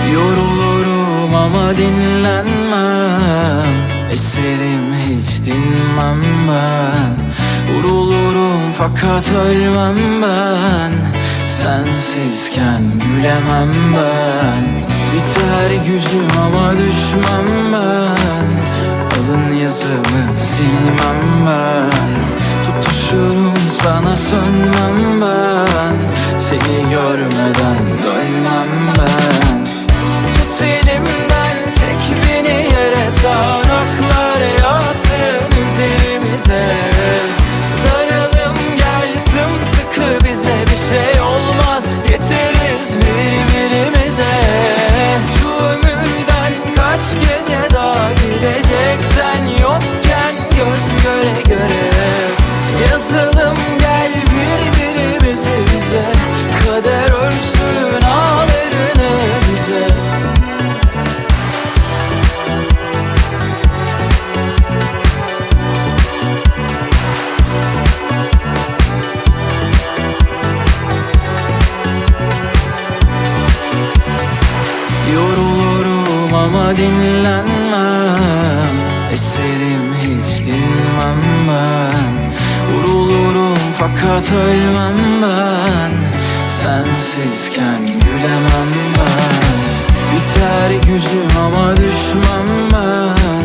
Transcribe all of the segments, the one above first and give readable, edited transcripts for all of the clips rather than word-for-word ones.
Yorulurum ama dinlenmem, eserim hiç dinmem ben. Vurulurum fakat ölmem ben, sensizken gülemem ben. Biter yüzüm ama düşmem ben, alın yazımı silmem ben. Tutuşurum sana sönmem ben, seni görmeden dönmem ben. Tut elimden çek beni yere, sağanaklar yağsın üzerimize. Saralım gel sımsıkı, bize bir şey olmaz, yeteriz birbirimize. Şu ömürden kaç gece daha gideceksen, yokken göz göre göre. Yazalım gel birbirimize bize, kader örsün ağlarını bize. Yorulurum ama dinlenmem, eserim hiç dinmem ben. Vurulurum fakat ölmem ben, sensizken gülemem ben. Biter yüzüm ama düşmem ben,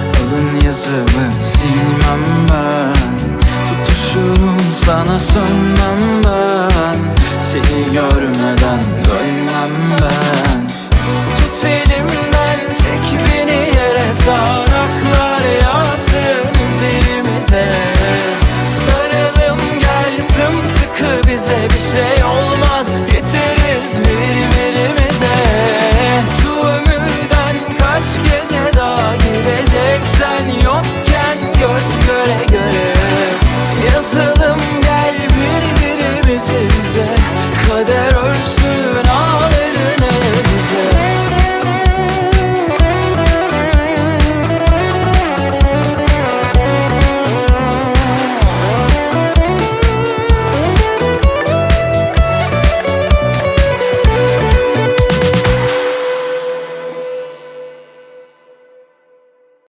alın yazımı silmem ben. Tutuşurum sana sönmem